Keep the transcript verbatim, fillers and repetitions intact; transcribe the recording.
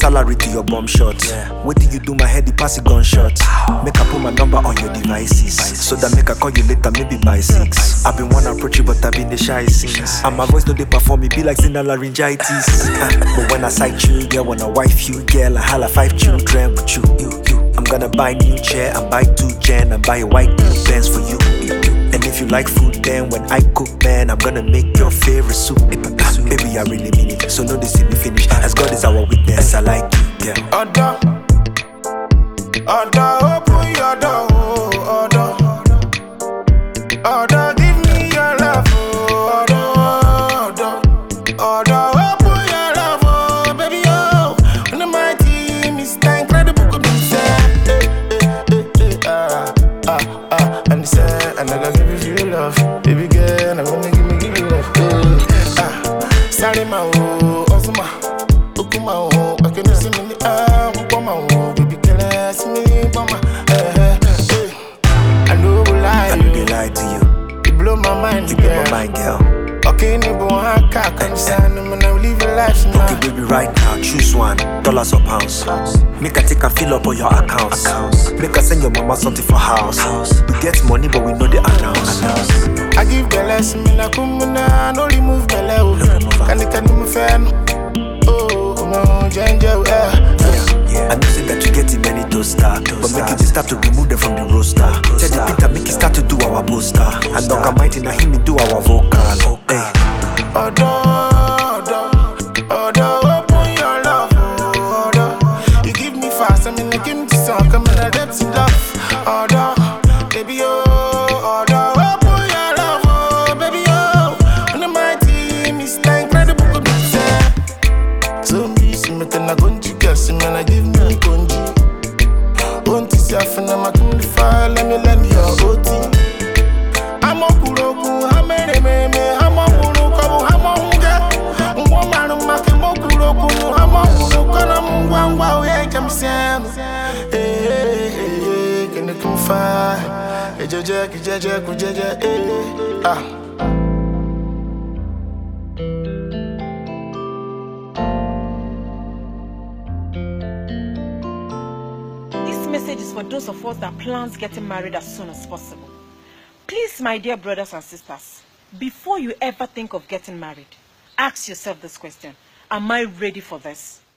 salary to your bomb shot. Yeah. What do you do? My head, the pass it gunshot. Ow. Make I put my number on your devices, devices, so that make I call you later, maybe by six. I've been wanna approach you, but I've been the shy since. And my voice no they perform, it be like sinner laryngitis. But when I sight you, yeah, when I wife you, girl, I holla five children with you. you, you. I'm gonna buy new chair and buy two gen and buy a white new Benz for you. you, you. And if you like food, then when I cook, man, I'm gonna make your favorite soup. Baby, I really mean it, so no they see me finish. As God is our witness, I like you, girl. Order, order, open your door, order, order, give me your love, order, order, order, open your love, oh, baby, oh. When my team is incredible, could be said, eh, eh, eh, eh, ah, ah, ah, and say, and I gotta give you love, baby girl, I'm gonna give me, give you love, eh, ah. Salima o, Osuma, Okuma o, I can see me ah, Obama o, baby girl, see me Obama, eh eh. I know we lie, I know they lie to you. You blow my mind, you girl. blow my mind, girl. Okay, neighbor, I can't understand, man. I will live your life now. Okay, baby, right now, choose one, dollars or pounds. Make I take and fill up all your accounts. accounts. Make I send your mama something for house. house. We get money, but we know the announce. I give the lesson, me na kumuna, no remove the level. Can you can you move fan? Oh no, ginger, yeah. I know say that you get in many toaster, but make it start to remove them from the roster. Tell the beat make it start to do our poster. And Doc Mighty na him do our vocal. Hey. Order, order, order, open your love, order. You give me fast, I mean, I give me some, come in a depth in love, order, baby, oh, order, open your love, oh, baby, oh. When my team is incredible, could be said. So me, see me, can I go and chicken, see me, I give me conji. Won't you see a friend, I'm a cool file, let me lend you your O T. I'm a kuroku, I'm a me, me, I'm a This message is for those of us that plans getting married as soon as possible. Please, my dear brothers and sisters, before you ever think of getting married, ask yourself this question: am I ready for this?